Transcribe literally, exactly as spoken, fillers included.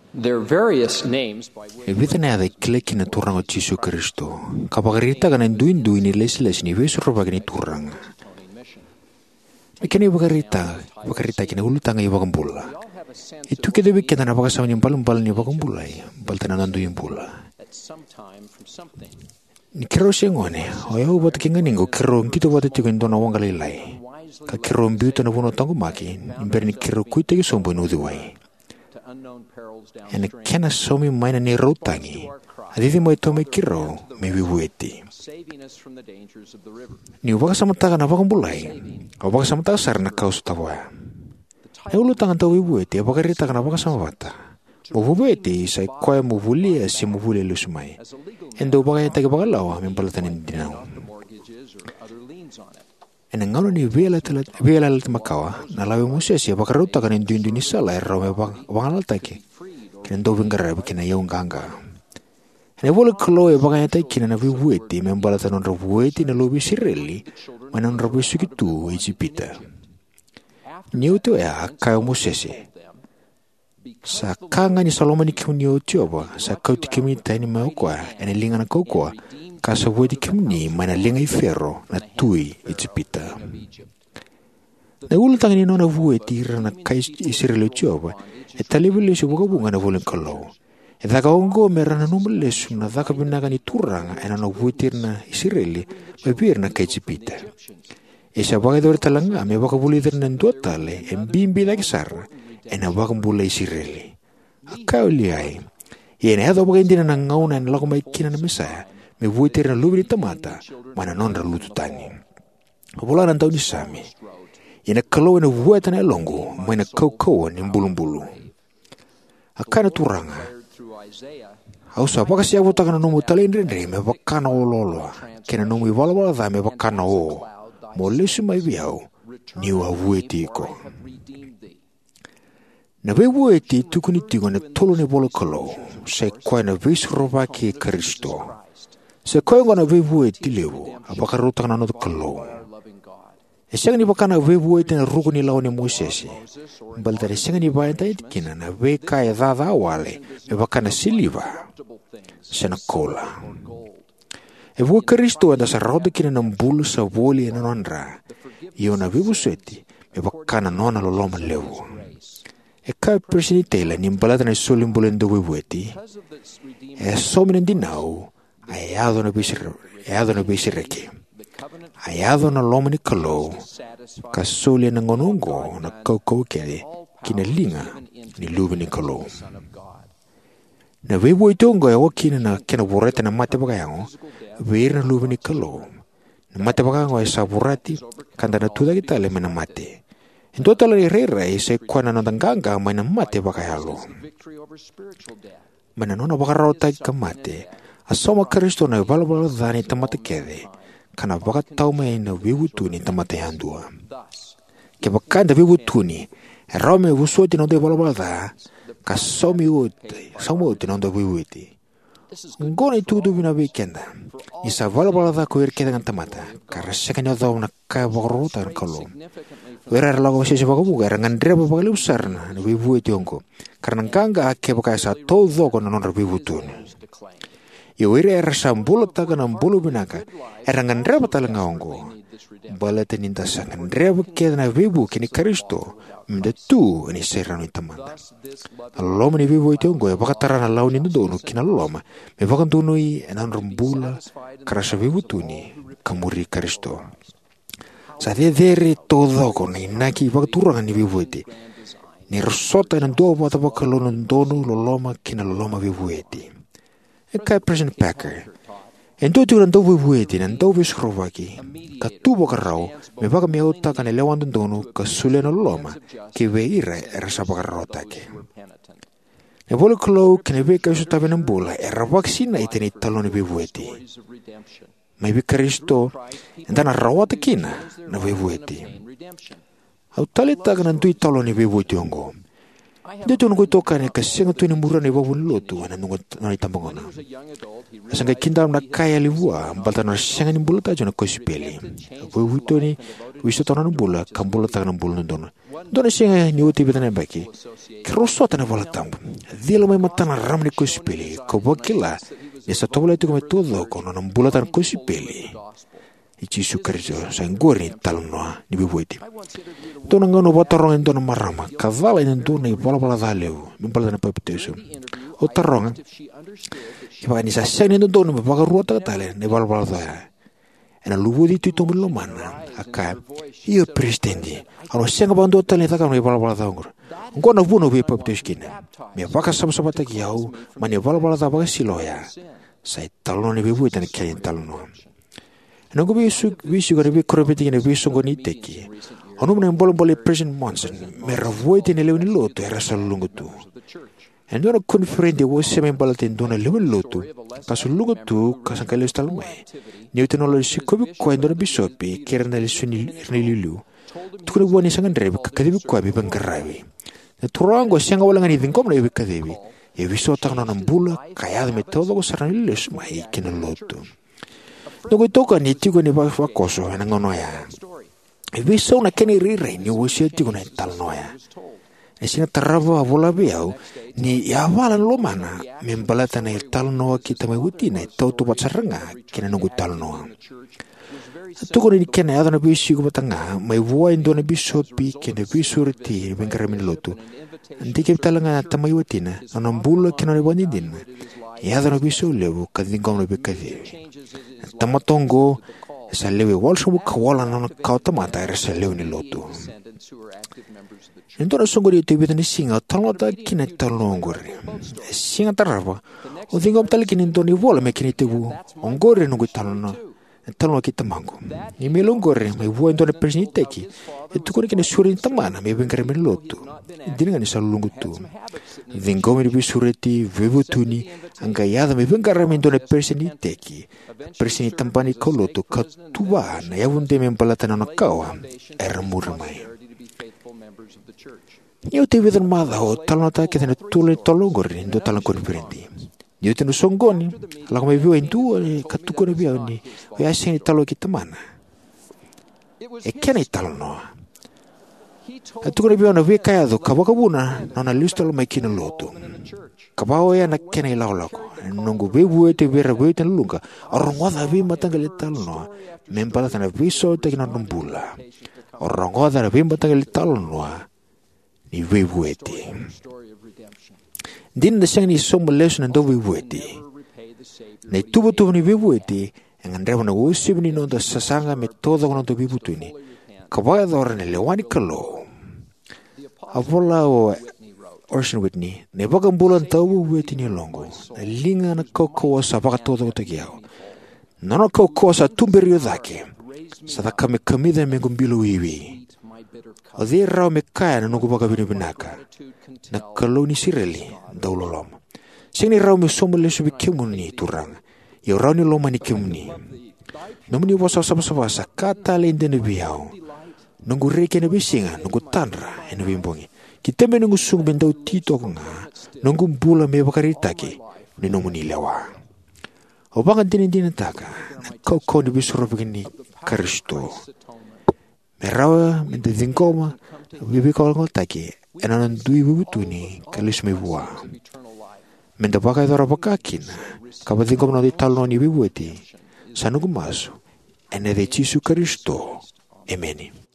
There are various names by which Evitana ada kleki na turang o Jesu Kristo. Kapagarita ka ng duin-duin ni les-les ni Vesuro bagani turang. Ikani bagarita, bagarita kina ulutang ay bagambula. Itu kita bikin na napakasama ni balang-balang ni bagambulay. Balta na nanduyin pula. Ni kero siya ngone, ayaw ba't kinganing ko kero ngito ba't ito kendo na wang kalilay. Ka kero mbiyuto na puno tang kumakin, imber ni kero kuita yung sombo inudiway. Ena kena somi maina ni rotangi, aditi mo ito may kiro, may wiwiti. Ni ubaka samantaka na bakang bulay, ubaka samantaka sar na kaus tawa. E ulutangan tau wiwiti, ubaka rita ka na baka samabata. Mubuwiti, sa ikwaya mubulia si mubulia lusumay. Endo ubaka yung tagabakalawa, may palatanin dinaw. Ena ngano ni vela lalat makawa, nalawi mo siya siya baka ruta ka ng duin-duin ni sala, ero may bangalaltaki. Kinando vingara bikina yung ganga. Ene vole kolo e baka yata kina na viweti membalata non rabueti na lobi sirelli, ma non rabu sukitu e jipita. Niuto e akayo mo sese. Sa kanga ni Saloma ni kim niyo tioba, sa kauti kimi tani maukwa, ene linga na kokwa, kasa wedi kim ni mana linga i ferro na tui e jipita. Na ulutang ni nona vueti na kai isirelli tioba, e talibili su buka bunga na volen kalau. E dhaka ongo mera na numelesu na dhaka binaga ni turanga e na no vuetir na isireli me bir na kaitsipita. E sa baka dore talanga me baka bulitir na ndua tale e mbimbi lagi sar e na baka mbula isireli. Akao liai. E na edo baka indina na ngauna na lako maikina na mesa me vuetir na lubi ni tamata mana nonra lututani. Apula na tau ni sami. E na kalau e na vueta na elongo ma na kau-kau ni mbulu-mbulu. Akana turanga. Ausa baka siya vuta kana nomu talin rinri me bakana o loloa. Kena nomu i wala-wala dha me bakana o. Mo lesu mai biau ni wa vueti ko. Na ve vueti tukuni tigo na tolo ni bolo kalo. Se koe na visro baki Kristo. Se koe ngona ve vueti lewu. Abaka ruta kana noto kalo. E siya ni baka na ve vueti na ruko ni lao ni Mosesi. Baltari siya ni bayan tayo kina na ve kaya dhadha awale me baka na siliva. Siya na kola. E vua Kristo ada sa roda kina ng bulu sa voli na nonra. Iyo na ve buseti me baka na nona loloma lewu. E kaya presinitela ni mbalata na isolim bulendo ve vueti. E somi na dinaw ay ayado na bisireke. Ayado na loma ni kalo, kasuli na ngonongo na kau-kau kere, kinalinga ni lubi ni kalo. Na vebo itongo ya wakina na kinaburete na mate bagayango, veir na lubi ni kalo. Na mate bagayango ay saburati, kanda na tuda kita le na mate. En total ay rera ay sa kwa na nandanganga may na mate bagayalo. Mananona bagarotag ka mate, asoma Kristo na ibalabala dhani tamate kede, kana baka tau mai na viwutuni tamate handua. Ke baka da viwutuni, rome vusoti na de balabala, ka somi uti, somi uti na de viwuti. Ngona itudu vina vikenda, isa balabala ko irkeda ng tamata, karasya kanya daw na kaya bakarota ng kalo. Wera lago siya siya bakabuga, rangan dreba bakalusar na na viwuti yonko, karena kanga ke baka sa todo ko na nonra viwutuni. Yo ire era sambulu taga ng bulu binaka, era ngandreba talaga ongo. Balate ninta sa ngandreba keda na vibu kini Kristo, mda tu ni serano itamanda. Aloma ni vibu ito ongo, baka tara na lau ni nudono kinaloma, me baka tunui enan rumbula, karasa vibu tuni, kamuri Kristo. Sa dedere todo ko na inaki baka turangan ni vibu iti. Ni rosota enan dobo at baka lonon dono loloma kinaloma vibu iti. E kaya President Packer. Ento tu nan dobu bueti nan dobu skrovaki. Ka tubo ka raw, me baka mi auta ka nelewan dono ka sulen loma, ki ve ira era sa baka rotake. Ne vole klo kene ve ka sutabe nan bula era vaksina iteni talon be bueti. Mai bi Kristo, ndana rawata kina na be bueti. Au talita ka nan tui talon be bueti ongo. Dito nung itoka ni kasing tu ni mura ni wawun lotu ana nung na itambangona. Asanga kinda na kaya liwa balta na sanga ni bulata jona kosipeli. Wo wuto ni wiso tona no bula kambula ta na bulu ndona. Dona singa ni uti bitana baki. Kroso ta na wala tambu. Dilo mai matana ram ni kosipeli. Ko bakila ni sa tobola tu come todo con na bulata na kosipeli. Ichi sukarizo sa ngori talnoa ni bibuiti. Tona ngono watarong endo na marama kavala ina ndona i bala bala valeu mimpala na papiteso. O taronga iba ni sa sene endo ndona me baga ruota tale ne bala bala va. Ena luwu di tu tomulo mana aka io prestendi. Ano senga bando tale ta kan bala bala ngor. Ngona vuno be papiteso kina. Me baka sama sama ta kiau mani bala bala ta baga siloya. Sai talno ni bibuiti na kaya talno. Nunggu bisu bisu gara bi korobeti kene bisu ngoni teki. Onu mena bolong boleh President Monson merawoi tene lewin lotu era salungu tu. Endo na konferensi wo semen balatin dona lewin lotu kasu lungu tu kasangkali stalmai. Ni teknologi kobi ko endo na bisopi kerana lesuni rnililu. Tukune wani sangan rebe kakadibi ko abi bangarabi. Na turango sianga wala ngani dingkom na ibi kadibi. E biso takna nambula kaya me todo ko saranilis mai kene lotu. Nunggu toka ni tigo ni bawa koso na ngono ya. Biso na keni rire ni wosia tigo na talno ya. Esinga tarava vola biau ni ya wala lo mana membalata na talno kita mai wutina to to patsaranga kena nunggu talno. Tuko ni kena ya na bisu ko batanga mai wo indo na biso pi kena bisu riti bengkara min lotu. Andi ke talanga tamai wutina anambula kena ni bonidin. Ya na biso lewu kadingom no bekadi. Tamatongo sa lewe walso kawala na kauta mata era sa lewe ni lotu. Ento na songori te bita ni singa talota kina talongori. Singa tarava. O dingom tali kini ento ni vola me kini tebu. Ongori nungu talona. Talona kita mango. Ni melongori me vuo ento na persini teki. Etu kone kini suri tamana me bengkare me lotu. Dini ngani sa lungu tu. Dingom ni bisureti vevu tuni. Angka yada me bengkare me ento na persini teki. Persini tampani kolotu katuba na yavunde mempalatan na kawa era murmai. Yo te vidan mada o talanta que tene tule tolongori ndo talan konferenti. Yo te no songoni la come viu en tu katuko ne viu ni o ya sin talo kita mana. E kene talno. Atu ko viu na vi kaya do kabakabuna na na listo lo mai kina lotu. Kabao ya na kene laulako. Nungu bebu te vera beta lunga orongwa vi matangale talno membala tana viso te kina numbula orongwa da vi matangale talno ni bebu ete din de sangni somo lesson ndo bebu ete ne tubu tubu ni bebu ete ngandre na usi ni no da sasanga me todo kono to bebu tuni kabaya dor ne lewani kalo avola o Orson Whitney, ne bagang bulan tahu weti ni longo. Linga na koko sa baka todo ko tagiao. Nano koko sa tumberio dake. Sa ta kame kamida me gumbilo wiwi. O de rao me kaya na nugu baka bini binaka. Na kaloni sireli daulolom. Sing ni rao me somo lesu bi kimuni turang. Yo rao ni loma ni kimuni. Namuni wasa sama sama sa kata lende ne biao. Nunggu reke ne bisinga, nunggu tanra ene bimbongi. Kita menunggu sung bendau tito nga nunggu bula me bakaritaki ni nomuni lewa. Obangan dinin dinin taka kau kau ni bisuro begini Kristo. Merawa mende dingkoma bibi kau ngol taki enanan dui bubutu ni kalis me bua. Mende bakai dora bakakin kaba dingkom no di talno ni bibueti sanungu masu ene de Yesu Kristo. Ameni.